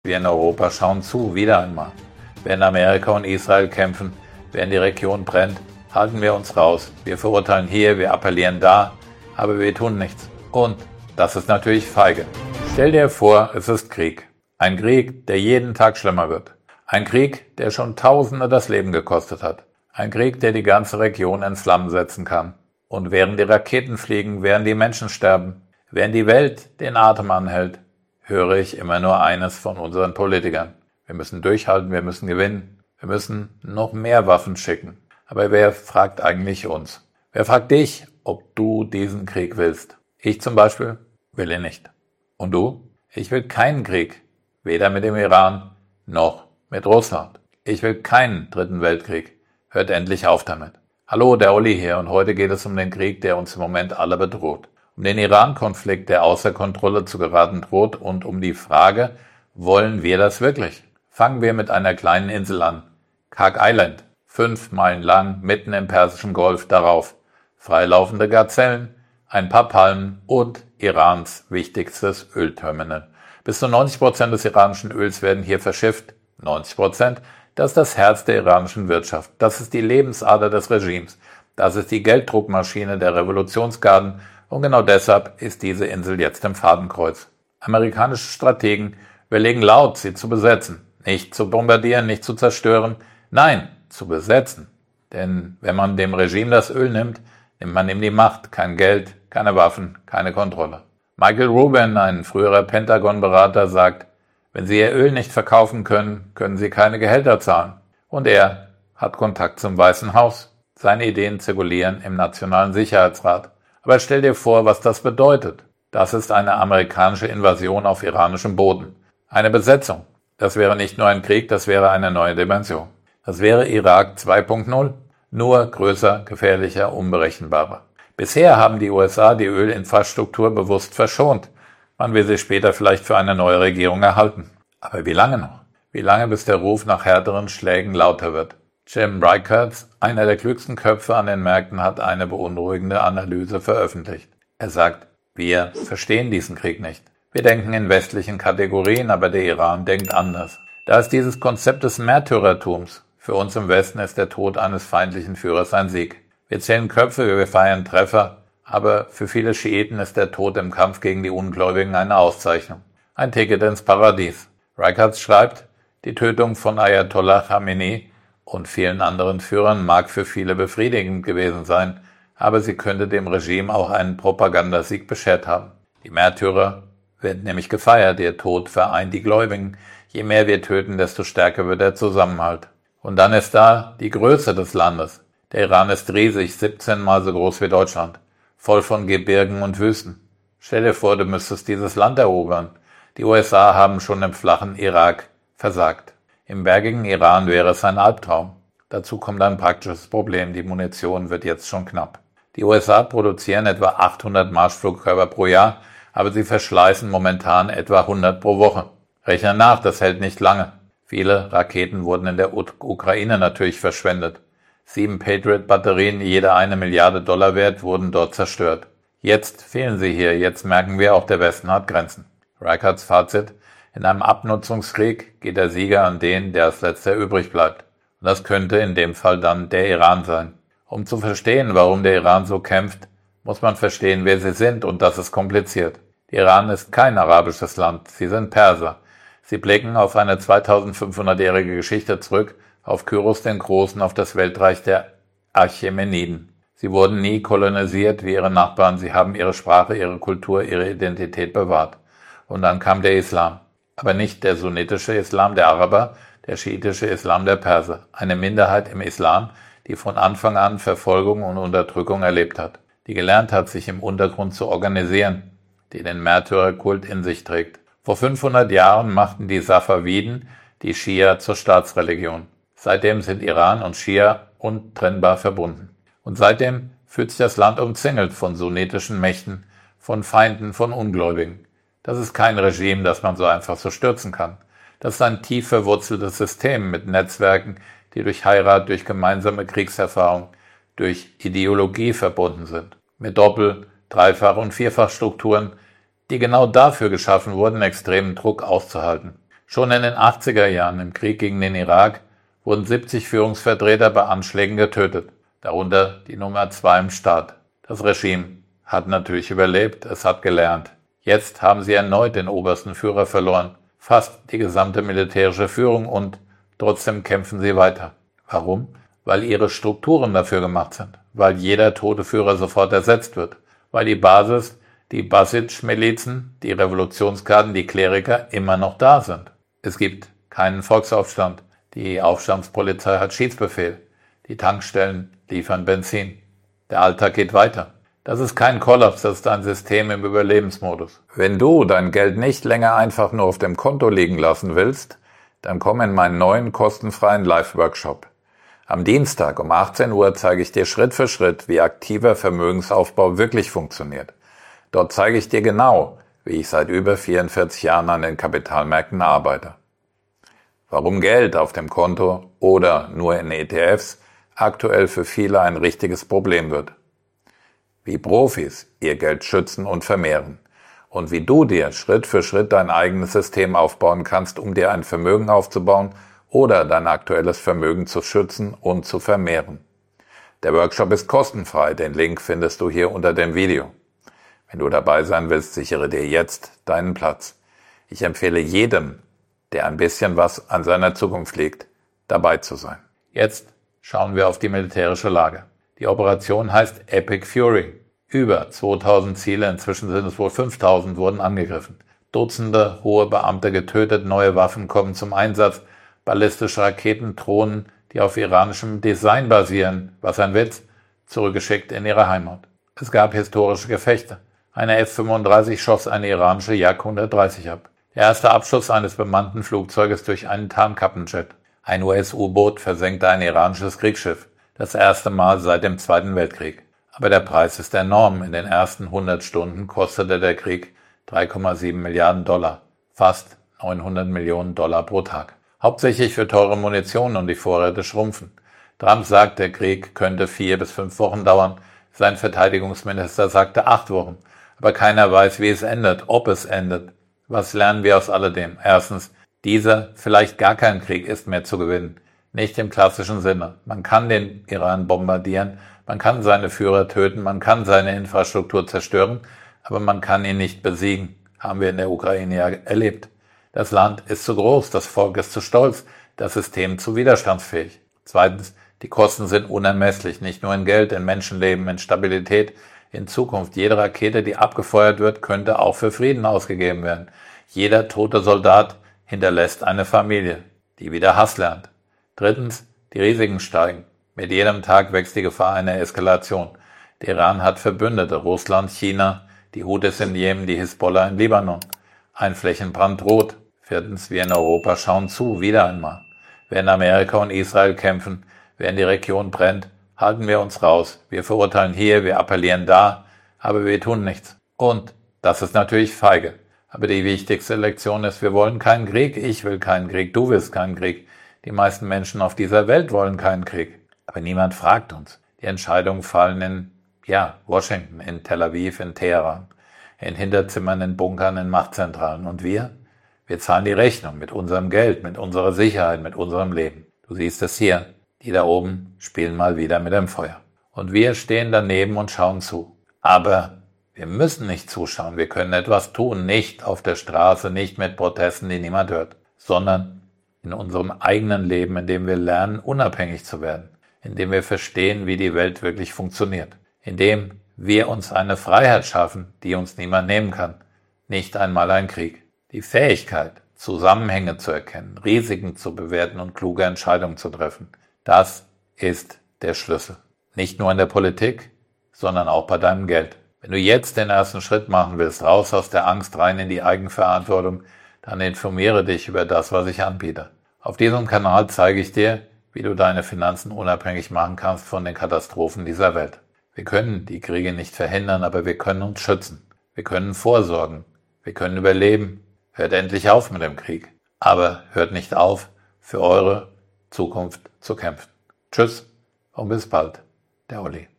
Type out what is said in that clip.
Wir in Europa schauen zu, wieder einmal. Während Amerika und Israel kämpfen, während die Region brennt, halten wir uns raus. Wir verurteilen hier, wir appellieren da, aber wir tun nichts. Und das ist natürlich feige. Stell dir vor, es ist Krieg. Ein Krieg, der jeden Tag schlimmer wird. Ein Krieg, der schon Tausende das Leben gekostet hat. Ein Krieg, der die ganze Region in Flammen setzen kann. Und während die Raketen fliegen, während die Menschen sterben, während die Welt den Atem anhält, höre ich immer nur eines von unseren Politikern. Wir müssen durchhalten, wir müssen gewinnen, wir müssen noch mehr Waffen schicken. Aber wer fragt eigentlich uns? Wer fragt dich, ob du diesen Krieg willst? Ich zum Beispiel will ihn nicht. Und du? Ich will keinen Krieg, weder mit dem Iran noch mit Russland. Ich will keinen dritten Weltkrieg. Hört endlich auf damit. Hallo, der Olli hier und heute geht es um den Krieg, der uns im Moment alle bedroht. Um den Iran-Konflikt, der außer Kontrolle zu geraten droht und um die Frage, wollen wir das wirklich? Fangen wir mit einer kleinen Insel an. Kag Island, 5 Meilen lang, mitten im Persischen Golf, darauf freilaufende Gazellen, ein paar Palmen und Irans wichtigstes Ölterminal. Bis zu 90% des iranischen Öls werden hier verschifft. 90%, das ist das Herz der iranischen Wirtschaft. Das ist die Lebensader des Regimes. Das ist die Gelddruckmaschine der Revolutionsgarden. Und genau deshalb ist diese Insel jetzt im Fadenkreuz. Amerikanische Strategen überlegen laut, sie zu besetzen. Nicht zu bombardieren, nicht zu zerstören. Nein, zu besetzen. Denn wenn man dem Regime das Öl nimmt, nimmt man ihm die Macht. Kein Geld, keine Waffen, keine Kontrolle. Michael Rubin, ein früherer Pentagon-Berater, sagt, wenn sie ihr Öl nicht verkaufen können, können sie keine Gehälter zahlen. Und er hat Kontakt zum Weißen Haus. Seine Ideen zirkulieren im Nationalen Sicherheitsrat. Aber stell dir vor, was das bedeutet. Das ist eine amerikanische Invasion auf iranischem Boden. Eine Besetzung. Das wäre nicht nur ein Krieg, das wäre eine neue Dimension. Das wäre Irak 2.0, nur größer, gefährlicher, unberechenbarer. Bisher haben die USA die Ölinfrastruktur bewusst verschont. Man will sie später vielleicht für eine neue Regierung erhalten. Aber wie lange noch? Wie lange, bis der Ruf nach härteren Schlägen lauter wird? Jim Reichertz, einer der klügsten Köpfe an den Märkten, hat eine beunruhigende Analyse veröffentlicht. Er sagt, wir verstehen diesen Krieg nicht. Wir denken in westlichen Kategorien, aber der Iran denkt anders. Da ist dieses Konzept des Märtyrertums. Für uns im Westen ist der Tod eines feindlichen Führers ein Sieg. Wir zählen Köpfe, wir feiern Treffer, aber für viele Schiiten ist der Tod im Kampf gegen die Ungläubigen eine Auszeichnung. Ein Ticket ins Paradies. Reichertz schreibt, die Tötung von Ayatollah Khamenei und vielen anderen Führern mag für viele befriedigend gewesen sein, aber sie könnte dem Regime auch einen Propagandasieg beschert haben. Die Märtyrer werden nämlich gefeiert, ihr Tod vereint die Gläubigen. Je mehr wir töten, desto stärker wird der Zusammenhalt. Und dann ist da die Größe des Landes. Der Iran ist riesig, 17 Mal so groß wie Deutschland, voll von Gebirgen und Wüsten. Stell dir vor, du müsstest dieses Land erobern. Die USA haben schon im flachen Irak versagt. Im bergigen Iran wäre es ein Albtraum. Dazu kommt ein praktisches Problem, die Munition wird jetzt schon knapp. Die USA produzieren etwa 800 Marschflugkörper pro Jahr, aber sie verschleißen momentan etwa 100 pro Woche. Rechne nach, das hält nicht lange. Viele Raketen wurden in der Ukraine natürlich verschwendet. 7 Patriot-Batterien, jede $1 Milliarde wert, wurden dort zerstört. Jetzt fehlen sie hier, jetzt merken wir, auch der Westen hat Grenzen. Reichertz Fazit: In einem Abnutzungskrieg geht der Sieger an den, der als letzter übrig bleibt. Und das könnte in dem Fall dann der Iran sein. Um zu verstehen, warum der Iran so kämpft, muss man verstehen, wer sie sind, und das ist kompliziert. Der Iran ist kein arabisches Land, sie sind Perser. Sie blicken auf eine 2500-jährige Geschichte zurück, auf Kyros den Großen, auf das Weltreich der Achämeniden. Sie wurden nie kolonisiert wie ihre Nachbarn, sie haben ihre Sprache, ihre Kultur, ihre Identität bewahrt. Und dann kam der Islam. Aber nicht der sunnitische Islam der Araber, der schiitische Islam der Perser. Eine Minderheit im Islam, die von Anfang an Verfolgung und Unterdrückung erlebt hat. Die gelernt hat, sich im Untergrund zu organisieren, die den Märtyrerkult in sich trägt. Vor 500 Jahren machten die Safawiden die Schia zur Staatsreligion. Seitdem sind Iran und Schia untrennbar verbunden. Und seitdem fühlt sich das Land umzingelt von sunnitischen Mächten, von Feinden, von Ungläubigen. Das ist kein Regime, das man so einfach so stürzen kann. Das ist ein tief verwurzeltes System mit Netzwerken, die durch Heirat, durch gemeinsame Kriegserfahrung, durch Ideologie verbunden sind. Mit Doppel-, Dreifach- und Vierfachstrukturen, die genau dafür geschaffen wurden, extremen Druck auszuhalten. Schon in den 80er Jahren im Krieg gegen den Irak wurden 70 Führungsvertreter bei Anschlägen getötet, darunter die Nummer 2 im Staat. Das Regime hat natürlich überlebt, es hat gelernt. Jetzt haben sie erneut den obersten Führer verloren, fast die gesamte militärische Führung, und trotzdem kämpfen sie weiter. Warum? Weil ihre Strukturen dafür gemacht sind, weil jeder tote Führer sofort ersetzt wird, weil die Basis, die Basij-Milizen, die Revolutionsgarden, die Kleriker immer noch da sind. Es gibt keinen Volksaufstand, die Aufstandspolizei hat Schiedsbefehl, die Tankstellen liefern Benzin. Der Alltag geht weiter. Das ist kein Kollaps, das ist ein System im Überlebensmodus. Wenn du dein Geld nicht länger einfach nur auf dem Konto liegen lassen willst, dann komm in meinen neuen kostenfreien Live-Workshop. Am Dienstag um 18 Uhr zeige ich dir Schritt für Schritt, wie aktiver Vermögensaufbau wirklich funktioniert. Dort zeige ich dir genau, wie ich seit über 44 Jahren an den Kapitalmärkten arbeite. Warum Geld auf dem Konto oder nur in ETFs aktuell für viele ein richtiges Problem wird. Wie Profis ihr Geld schützen und vermehren. Und wie du dir Schritt für Schritt dein eigenes System aufbauen kannst, um dir ein Vermögen aufzubauen oder dein aktuelles Vermögen zu schützen und zu vermehren. Der Workshop ist kostenfrei, den Link findest du hier unter dem Video. Wenn du dabei sein willst, sichere dir jetzt deinen Platz. Ich empfehle jedem, der ein bisschen was an seiner Zukunft liegt, dabei zu sein. Jetzt schauen wir auf die militärische Lage. Die Operation heißt Epic Fury. Über 2000 Ziele, inzwischen sind es wohl 5000, wurden angegriffen. Dutzende hohe Beamte getötet, neue Waffen kommen zum Einsatz, ballistische Raketen, Drohnen, die auf iranischem Design basieren, was ein Witz, zurückgeschickt in ihre Heimat. Es gab historische Gefechte. Eine F-35 schoss eine iranische Jak 130 ab. Der erste Abschuss eines bemannten Flugzeuges durch einen Tarnkappenjet. Ein US-U-Boot versenkte ein iranisches Kriegsschiff. Das erste Mal seit dem Zweiten Weltkrieg. Aber der Preis ist enorm. In den ersten 100 Stunden kostete der Krieg 3,7 Milliarden $, fast 900 Millionen $ pro Tag. Hauptsächlich für teure Munition, und die Vorräte schrumpfen. Trump sagt, der Krieg könnte 4 bis 5 Wochen dauern. Sein Verteidigungsminister sagte 8 Wochen. Aber keiner weiß, wie es endet, ob es endet. Was lernen wir aus alledem? Erstens, dieser, vielleicht gar kein Krieg ist mehr zu gewinnen. Nicht im klassischen Sinne. Man kann den Iran bombardieren, man kann seine Führer töten, man kann seine Infrastruktur zerstören, aber man kann ihn nicht besiegen. Haben wir in der Ukraine ja erlebt. Das Land ist zu groß, das Volk ist zu stolz, das System zu widerstandsfähig. Zweitens, die Kosten sind unermesslich, nicht nur in Geld, in Menschenleben, in Stabilität. In Zukunft, jede Rakete, die abgefeuert wird, könnte auch für Frieden ausgegeben werden. Jeder tote Soldat hinterlässt eine Familie, die wieder Hass lernt. Drittens, die Risiken steigen. Mit jedem Tag wächst die Gefahr einer Eskalation. Der Iran hat Verbündete, Russland, China, die Houthis in Jemen, die Hisbollah in Libanon. Ein Flächenbrand droht. Viertens, wir in Europa schauen zu, wieder einmal. Während Amerika und Israel kämpfen, während die Region brennt, halten wir uns raus. Wir verurteilen hier, wir appellieren da, aber wir tun nichts. Und das ist natürlich feige. Aber die wichtigste Lektion ist, wir wollen keinen Krieg, ich will keinen Krieg, du willst keinen Krieg. Die meisten Menschen auf dieser Welt wollen keinen Krieg. Aber niemand fragt uns. Die Entscheidungen fallen in, Washington, in Tel Aviv, in Teheran, in Hinterzimmern, in Bunkern, in Machtzentralen. Und wir zahlen die Rechnung mit unserem Geld, mit unserer Sicherheit, mit unserem Leben. Du siehst es hier. Die da oben spielen mal wieder mit dem Feuer. Und wir stehen daneben und schauen zu. Aber wir müssen nicht zuschauen. Wir können etwas tun. Nicht auf der Straße, nicht mit Protesten, die niemand hört, sondern in unserem eigenen Leben, in dem wir lernen, unabhängig zu werden, in dem wir verstehen, wie die Welt wirklich funktioniert, in dem wir uns eine Freiheit schaffen, die uns niemand nehmen kann, nicht einmal ein Krieg. Die Fähigkeit, Zusammenhänge zu erkennen, Risiken zu bewerten und kluge Entscheidungen zu treffen, das ist der Schlüssel. Nicht nur in der Politik, sondern auch bei deinem Geld. Wenn du jetzt den ersten Schritt machen willst, raus aus der Angst, rein in die Eigenverantwortung, dann informiere dich über das, was ich anbiete. Auf diesem Kanal zeige ich dir, wie du deine Finanzen unabhängig machen kannst von den Katastrophen dieser Welt. Wir können die Kriege nicht verhindern, aber wir können uns schützen. Wir können vorsorgen. Wir können überleben. Hört endlich auf mit dem Krieg. Aber hört nicht auf, für eure Zukunft zu kämpfen. Tschüss und bis bald. Der Olli.